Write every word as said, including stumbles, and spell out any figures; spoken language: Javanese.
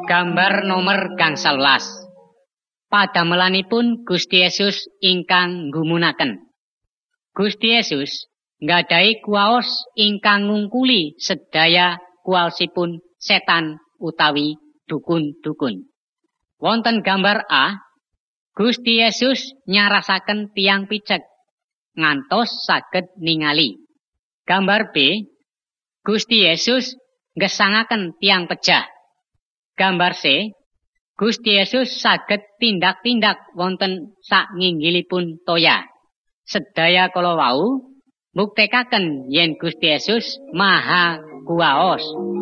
Gambar nomor gangsal welas. Padamelanipun Gusti Yesus ingkang nggumunaken. Gusti Yesus nggadahi kuwaos ingkang ngungkuli sedaya kuwaosipun setan utawi dukun-dukun. Wonten gambar A, Gusti Yesus nyarasaken tiang picek ngantos saged ningali. Gambar B, Gusti Yesus ngesangaken tiang pejah. Gambar C, Gusti Yesus saged tindak-tindak wonten sak nginggilipun toya. Sedaya kala wau mbuktekaken yen Gusti Yesus maha kuwaos.